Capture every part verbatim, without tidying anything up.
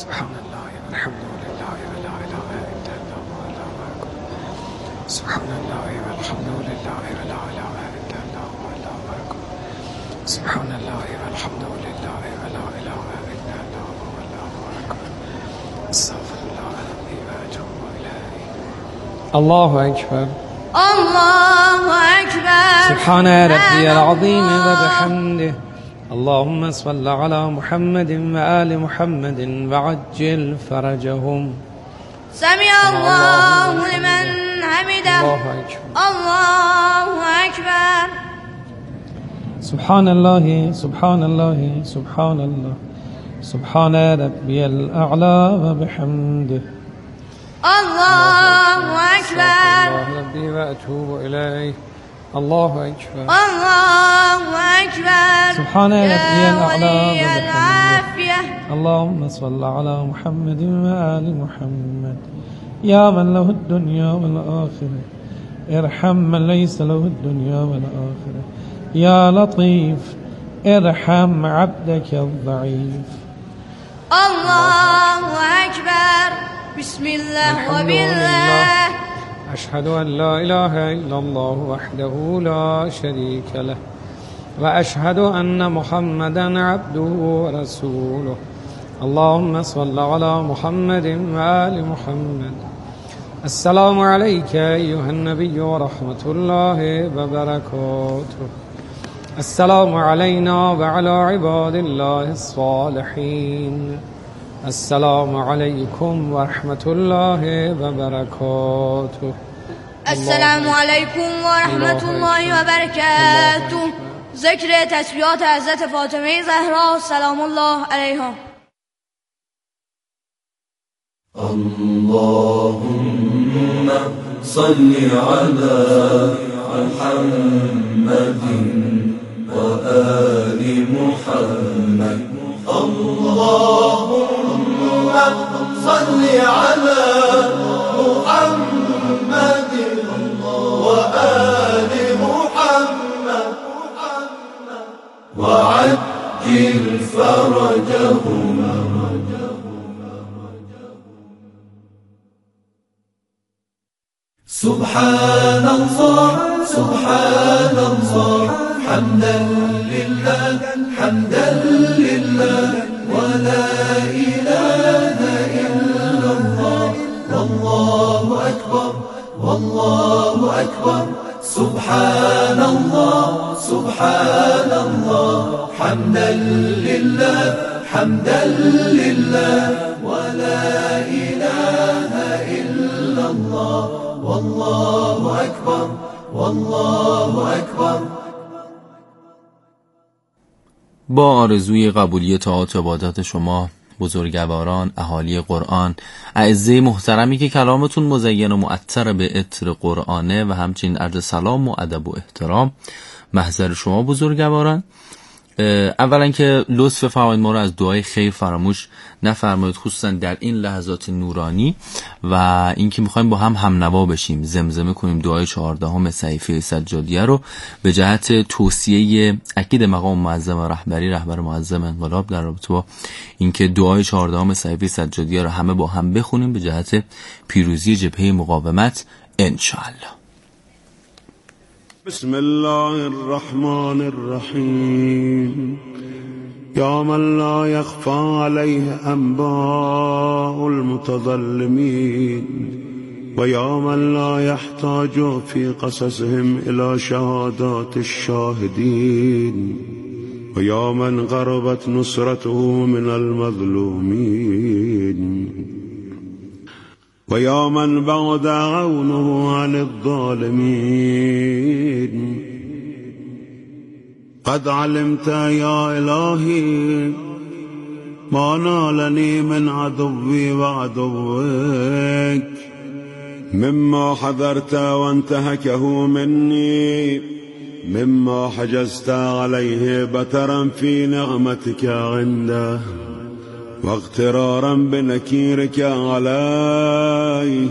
سبحان الله والحمد لله ولا إله إلا الله والله أكبر. سبحان الله والحمد لله ولا إله إلا الله والله أكبر. سبحان الله والحمد لله ولا إله إلا الله والله أكبر. استغفر الله ربي وأتوب إليه. الله أكبر. الله أكبر. سبحان ربي العظيم وبحمده. اللهم صل على محمد وآل محمد وعجل فرجهم. سمع الله لمن حمده. الله أكبر. الله أكبر. سبحان الله سبحان الله سبحان الله سبحان ربي الأعلى وبحمده. الله أكبر. الله ربي وأتوب إليه. الله أكبر. الله أكبر. سبحان ربي الأعلى وبحمده. اللهم صل على محمد وآل محمد. يا من له الدنيا والآخرة ارحم من ليس له الدنيا والآخرة. يا لطيف ارحم عبدك الضعيف. الله أكبر. بسم الله وبالله. أشهد أن لا إله إلا الله وحده لا شريك له وأشهد أن محمدا عبده ورسوله. اللهم صل على محمد وآل محمد. السلام عليك أيها النبي ورحمة الله وبركاته. السلام علينا وعلى عباد الله الصالحين. السلام عليكم ورحمة الله وبركاته. السلام عليكم ورحمة الله وبركاته. ذکر تسبیحات حضرت فاطمه زهرا سلام الله علیها. اللهم صل على محمد وآل محمد. اللهم صل على محمد وآل محمد وعجل فرجهم. سبحان الله سبحان الله حمدا لله حمدا لله ولا إله إلا الله والله أكبر والله أكبر. سبحان الله سبحان الله حمدا لله حمدا لله ولا إله إلا الله والله أكبر والله أكبر. با آرزوی قبولی طاعات و عبادات شما بزرگواران، اهالی قرآن، اعزه محترمی که کلامتون مزین و معطر به عطر قرآنه و همچنین عرض سلام و ادب و احترام محضر شما بزرگواران. اولا که لطف فرمایید ما رو از دعای خیر فراموش نفرمایید، خصوصا در این لحظات نورانی، و اینکه میخوایم با هم هم نوا بشیم، زمزمه کنیم دعای چهاردهم صحیفه سجادیه رو به جهت توصیه اکید مقام معظم رهبری رهبر معظم انقلاب در رابطه با اینکه دعای چهاردهم صحیفه سجادیه رو همه با هم بخونیم به جهت پیروزی جبهه مقاومت انشاءالله. بسم الله الرحمن الرحيم. يا من لا يخفى عليه أنباء المتظلمين ويا من لا يحتاج في قصصهم إلى شهادات الشاهدين ويا من غربت نصرته من المظلومين ويا من بعد عونه عن الظالمين. قد علمت يا إلهي ما نالني من عدوي وعدوك مما حذرت وانتهكه مني مما حجزت عليه بترا في نعمتك عنده واغترارا بنكيرك عليه.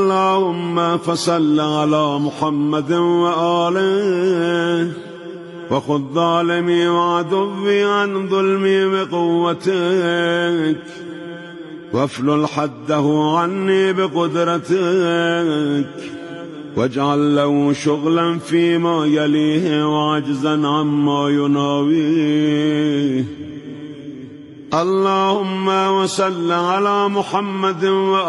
اللهم فصل على محمد وآله وخذ ظالمي وعدوي عن ظلمي بقوتك، وافلل حده عني بقدرتك، واجعل له شغلا فيما يليه وعجزا عما يناويه. اللهم وصل على محمد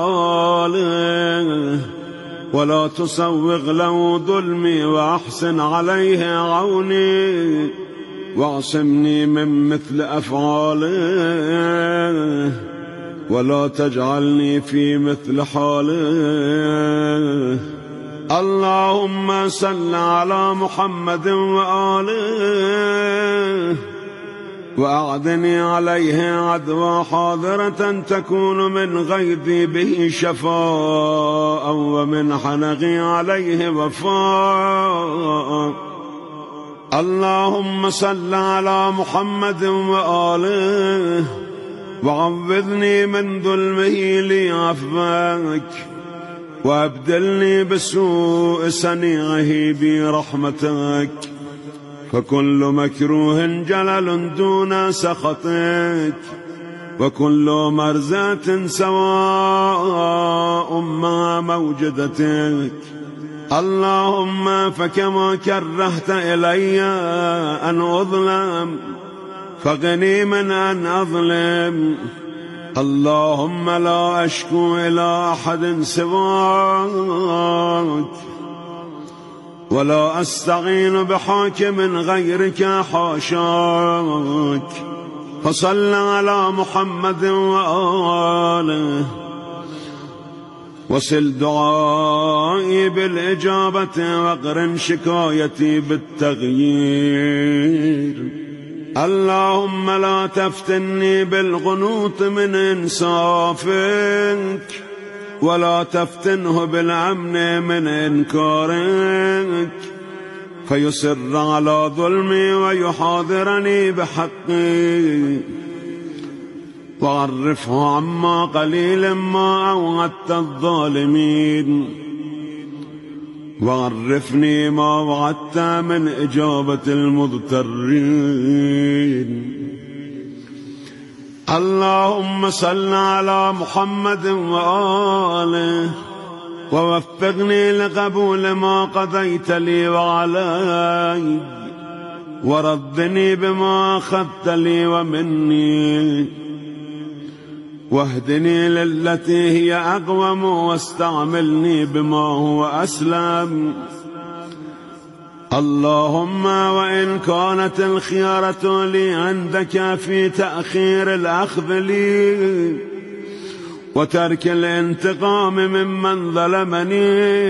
وآله، ولا تسوغ له ظلمي وأحسن عليه عوني، واعصمني من مثل أفعاله، ولا تجعلني في مثل حاله. اللهم صل على محمد وآله، وأعدني عليه عدوى حاضرة تكون من غيظي به شفاء، ومن حنقي عليه وفاء. اللهم صل على محمد وآله، وعوذني من ظلمه لي عفوك، وابدلني بسوء صنيعه برحمتك، فكل مكروه جلل دون سخطك، وكل مرزة سواء مع موجدتك. اللهم فكما كرهت إلي أن أظلم فغني من أن أظلم. اللهم لا أشكو إلى أحد سواك، ولا أستعين بحاكم غيرك حاشاك. فصل على محمد وآله، وصل دعائي بالإجابة، وقرن شكايتي بالتغيير. اللهم لا تفتني بالقنوط من إنصافك، ولا تفتنه بالأمن من إنكارك، فيصر على ظلمي ويحاضرني بحقي، وعرفه عما قليل ما أوعدت الظالمين، وعرفني ما وعدت من إجابة المضطرين. اللهم صل على محمد وآله، ووفقني لقبول ما قضيت لي وعلي، وردني بما أخذت لي ومني، واهدني للتي هي أقوم، واستعملني بما هو أسلم. اللهم وإن كانت الخيارة لي عندك في تأخير الأخذ لي وترك الانتقام ممن ظلمني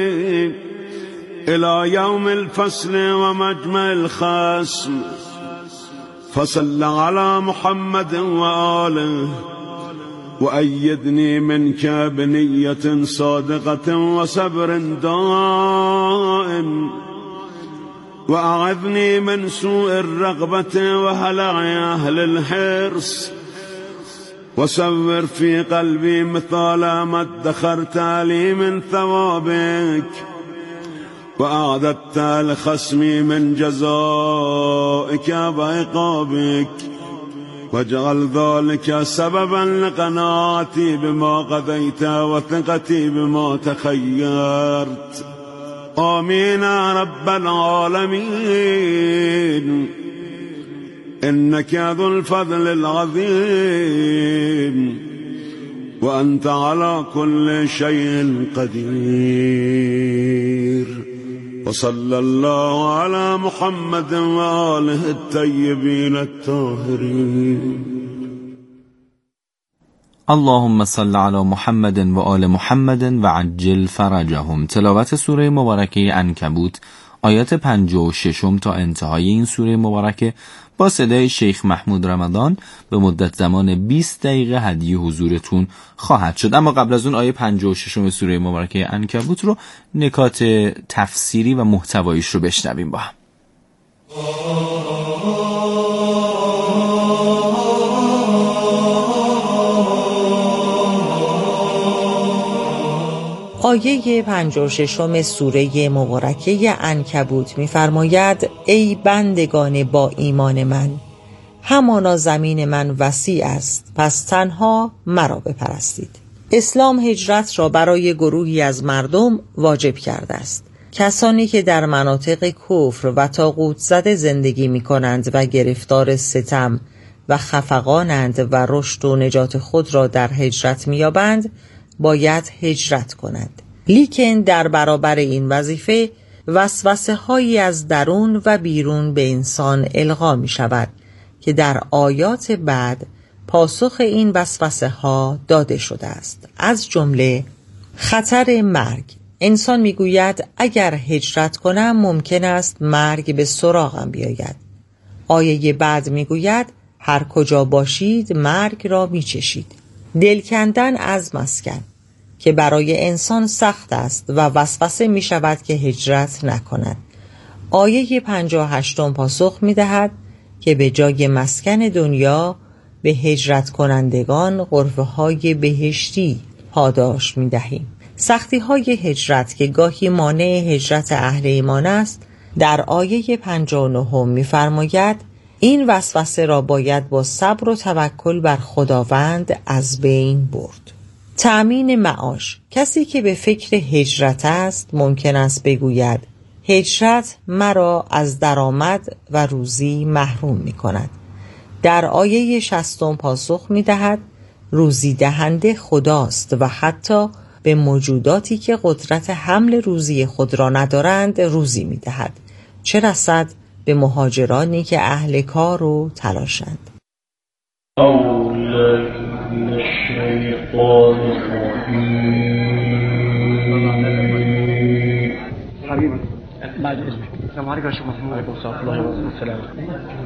إلى يوم الفصل ومجمع الخصم، فصل على محمد وآله، وأيدني منك بنية صادقة وصبر دائم، وأعذني من سوء الرغبة وهلع أهل الحرص، وصور في قلبي مثال ما ادخرت لي من ثوابك، وأعددت لخصمي من جزائك وعقابك، واجعل ذلك سببا لقناعتي بما قضيت وثقتي بما تخيرت. آمين يا رب العالمين، إنك ذو الفضل العظيم، وأنت على كل شيء قدير. وصلى الله على محمد وآله الطيبين الطاهرين. اللهم صل على محمد و آل محمد و عجل فرجهم. تلاوت سوره مبارکه عنکبوت آیات پنجاه و شش تا انتهای این سوره مبارکه با صدای شیخ محمود رمضان به مدت زمان بیست دقیقه هدیه حضورتون خواهد شد. اما قبل از اون آیه پنجاه و شش سوره مبارکه عنکبوت رو نکات تفسیری و محتواییش رو بشنویم با هم. آیه پنجاه و ششم سوره مبارکه عنکبوت می‌فرماید ای بندگان با ایمان من، همانا زمین من وسیع است، پس تنها مرا بپرستید. اسلام هجرت را برای گروهی از مردم واجب کرده است. کسانی که در مناطق کفر و طاغوت زده زندگی می کنند و گرفتار ستم و خفقانند و رشد و نجات خود را در هجرت می یابند باید هجرت کنند. لیکن در برابر این وظیفه وسوسه هایی از درون و بیرون به انسان القا می شود که در آیات بعد پاسخ این وسوسه ها داده شده است. از جمله خطر مرگ. انسان میگوید اگر هجرت کنم ممکن است مرگ به سراغم بیاید. آیه بعد میگوید هر کجا باشید مرگ را میچشید. دل کندن از مسکن که برای انسان سخت است و وسوسه می شود که هجرت نکند. آیه پنجاه و هشتم پاسخ می دهد که به جای مسکن دنیا به هجرت کنندگان غرفه های بهشتی پاداش می دهیم. سختی های هجرت که گاهی مانع هجرت اهل ایمان است، در آیه پنجاه و نه می فرماید این وسوسه را باید با صبر و توکل بر خداوند از بین برد. تأمین معاش. کسی که به فکر هجرت است ممکن است بگوید هجرت مرا از درآمد و روزی محروم می کند. در آیه شصتم پاسخ می دهد روزی دهنده خداست و حتی به موجوداتی که قدرت حمل روزی خود را ندارند روزی می دهد، چه رسد به مهاجرانی که اهل کار و تلاشند. حبيبي بعد اذنك السلام عليكم يا شيخ محمود. وعليكم السلام ورحمه الله وبركاته.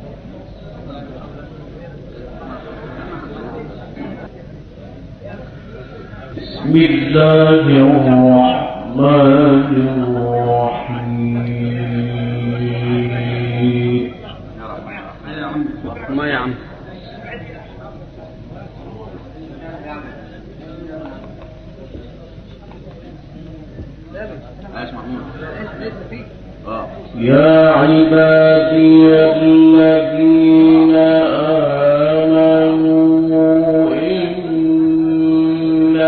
بسم الله الرحمن الرحيم. ما يا عم يا عبادي الذين آمنوا إن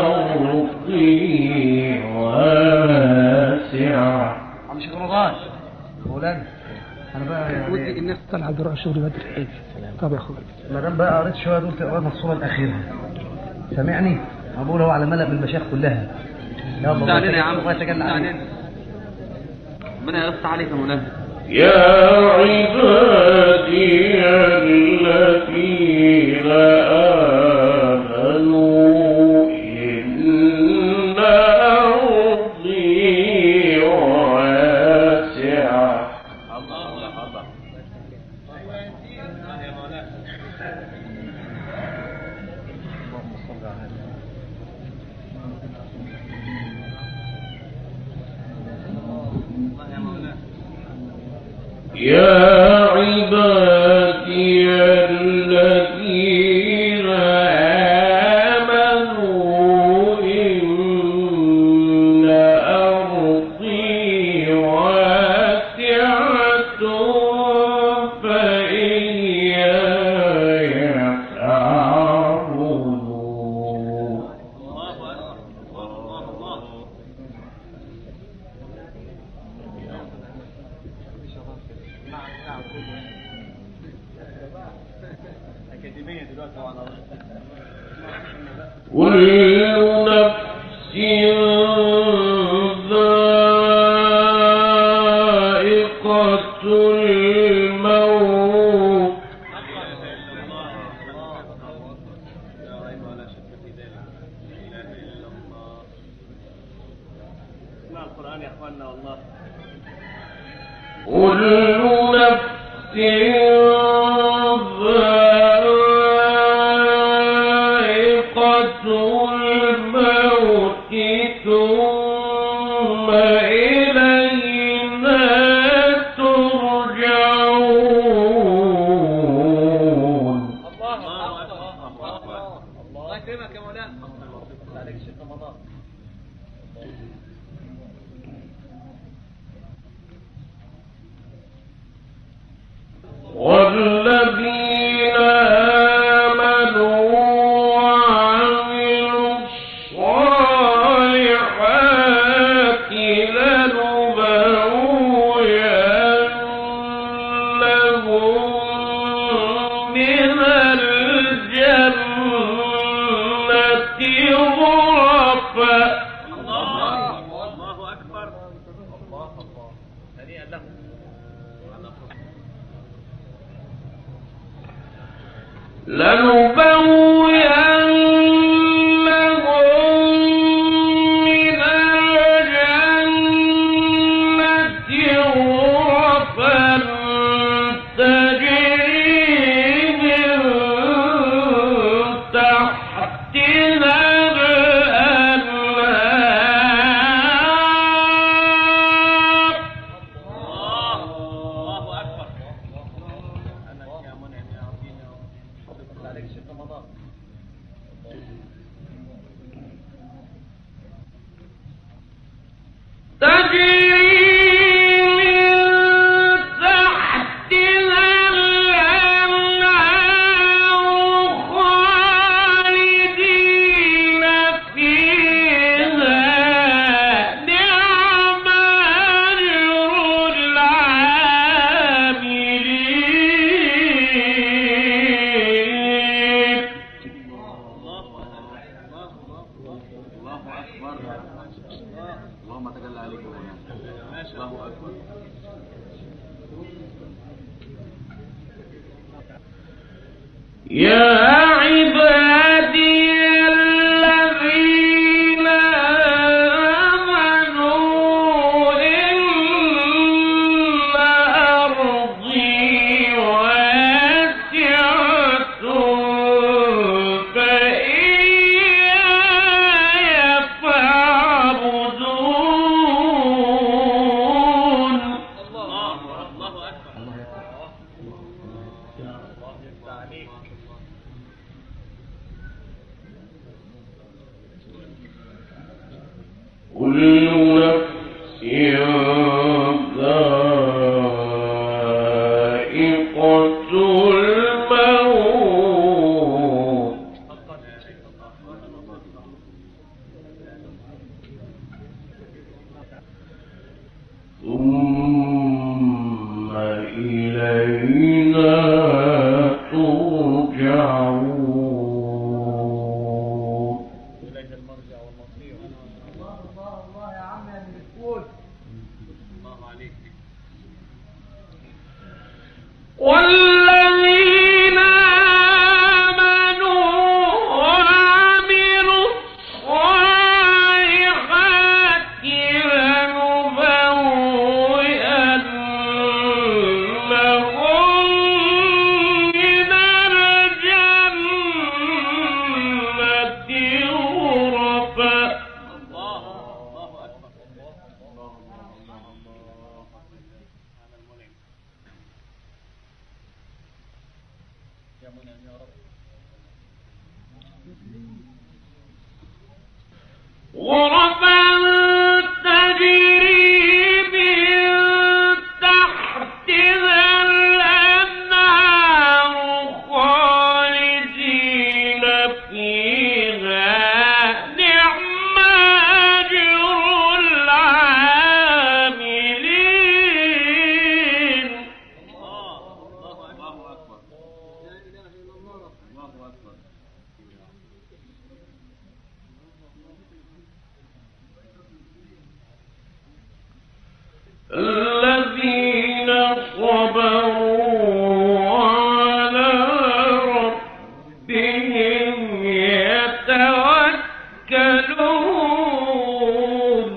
أرضي واسعة. عم شيخ رمضان مولانا انا بقى ودي الناس طالعه تروح الشغل بدري. طب يا اخويا ما دام بقى قريت شويه دول تقرا الصوره الاخيره سامعني؟ بقول هو على ملأ من المشايخ كلها. يلا تعالى يا عم الله يتجلى علينا. ربنا يفتح عليك يا مولانا. يا عبادي الذين آمنوا إن أرضي واسعة. الله أكبر. يا عبادي الذين آمنوا إن أرضي واسعة فإياي فاعبدون. كل نفس ذائقة الموت. اسمع القرآن يا اخواننا والله. كل نفس ذائقة الموت ثم إلينا ترجعون. الله الله الله يكرمك يا مولانا. عليك الشيخ رمضان. من الجنة غرفا. الله أكبر. الله الله هنيئا له. لنبوئنهم من الجنة غرفا تجري من تحتها الأنهار. الله أكبر. أنا يا منعم يا عظيم يا رب. شكرا عليك شيخ رمضان. تجري من تحتها الأنهار خالدين فيها. نعم أجر العاملين. الله أكبر. اللهم تجلى عليك الله أكبر. يا عبادي الذين آمنوا إن أرضي واسعة فإياي فاعبدون. الله أكبر. الله عليك. كل نفس ذائقة الموت ثم إلينا ترجعون. إليه المرجع والمصير. الله الله الله يا عم يا مسكون. الله عليك. والذين آمنوا وعملوا الصالحات لنبوئنهم من الجنة غرفا. الله الله أكبر. الله الله الله الله. أنا المنعم. يا منعم يا رب. غرفا تجري من تحتها الأنهار خالدين فيها. نعم أجر العاملين. الله الله أكبر. لا إله إلا الله. الله أكبر. الذين صبروا على ربهم يتوكلون.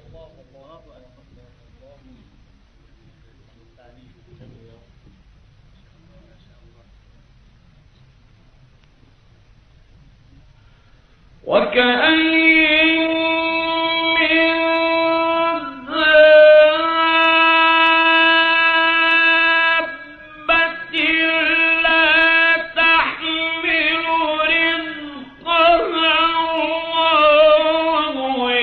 وكأين من دابة لا تحمل رزقها الله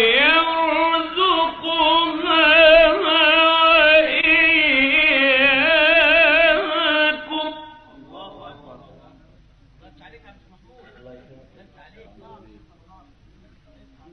يرزقها وإياكم. الله أكبر. رد عليك يا مش محمود. رد عليك.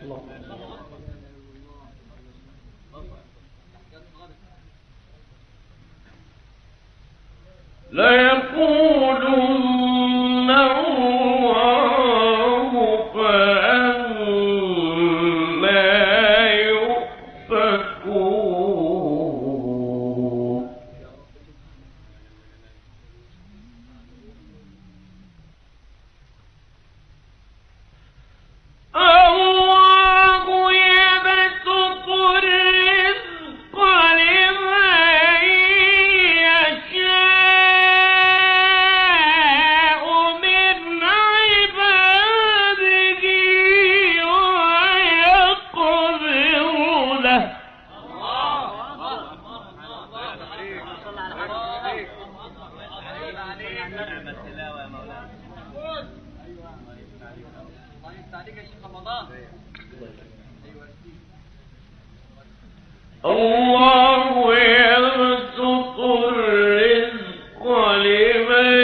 ليقولن الله فأنا يؤفكون الله يبسط الرزق لمن يشاء من عباده ويقدر له الله يبسط الرزق لمن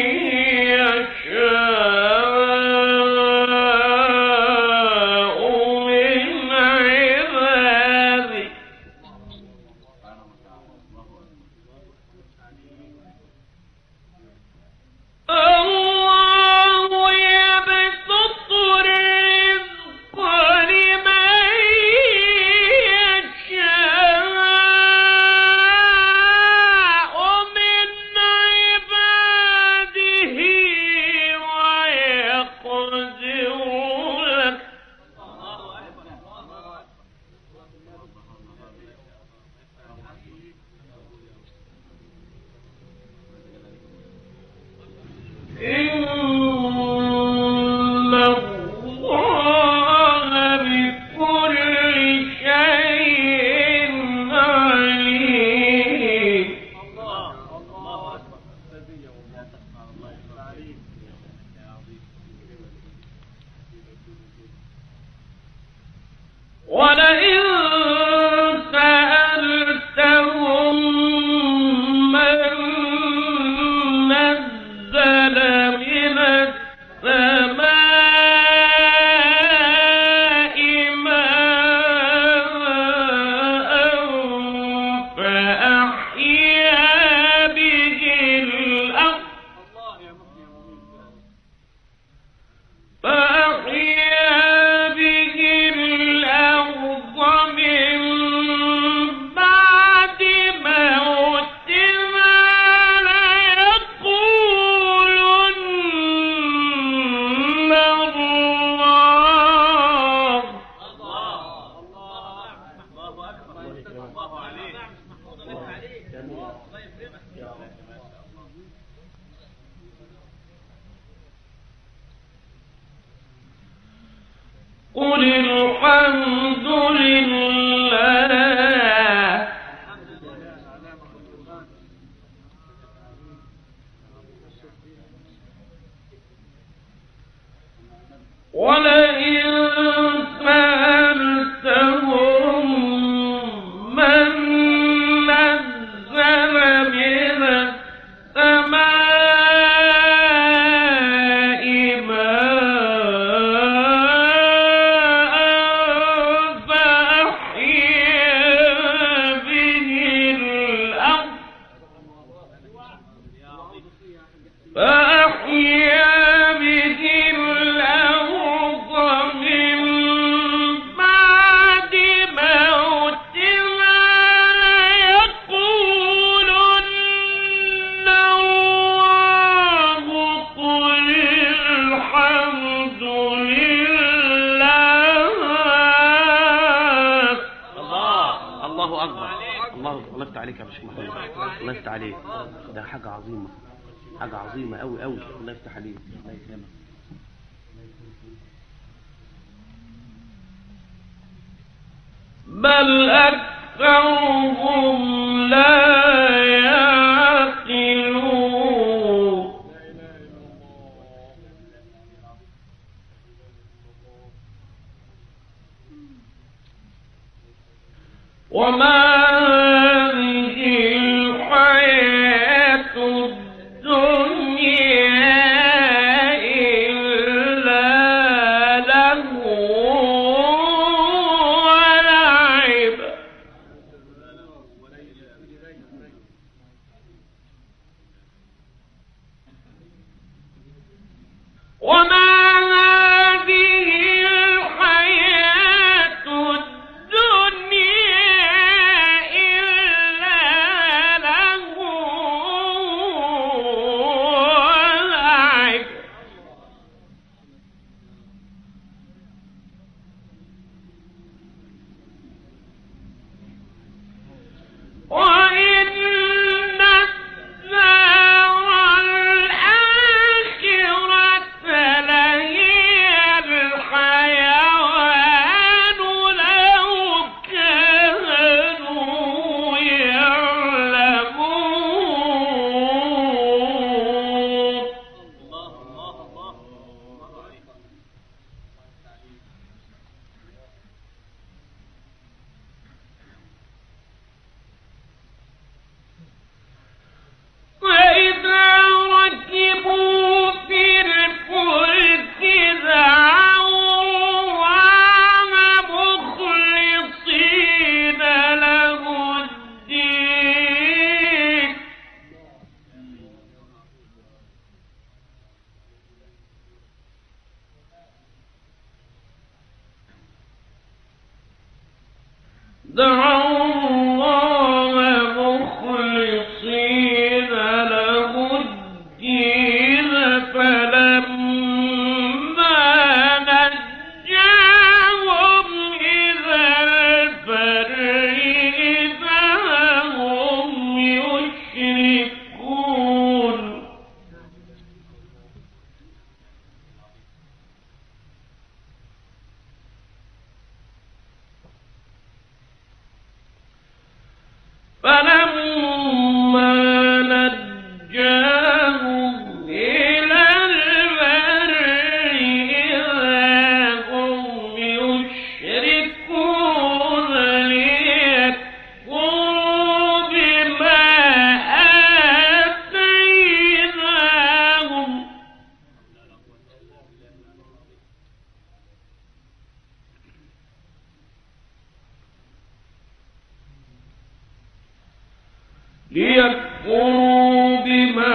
يشاء من عباده الله يبسط الرزق لمن يشاء من عباده ويقدر له إن الله بكل شيء عليم ولئن سألتهم من نزل من السماء ماء فأحيا به الأرض فأحيا به الأرض من بعد موتها ليقولن الله قل الحمد لله ولئن سألتهم من نزل من السماء ماء فأحيا به الأرض فأحيا به الأرض من بعد موتها ليقولن الله قل الحمد لله الله الله اكبر. الله الله يفتح عليك يا شيخ محمد، الله يفتح عليك، ده حاجه عظيمه، حاجه عظيمه قوي قوي. الله يفتح عليك، الله يكرمك. بل أكثرهم لا يعقلون وما هذه الحياة الدنيا إلا لهو دعوا الله مخلصين له الدين فلما نجاهم إلى البر إذا هم يشركون فلما نجاهم إلى البر إذا هم يشركون ليكفروا بما آتيناهم ليكفروا بما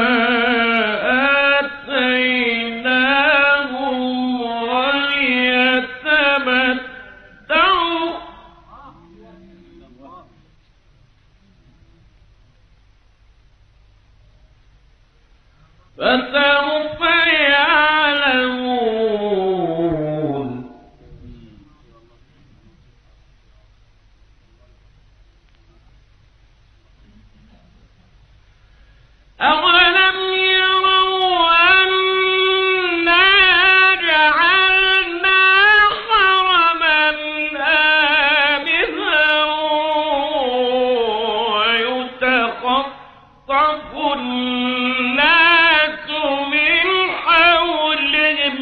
آتيناهم وليتمتعوا فسوف يعلمون أولم يروا أنا جعلنا حرما آمنا ويتخطف الناس من حولهم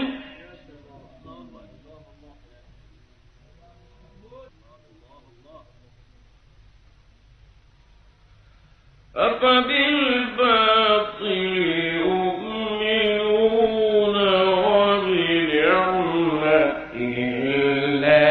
أفبالله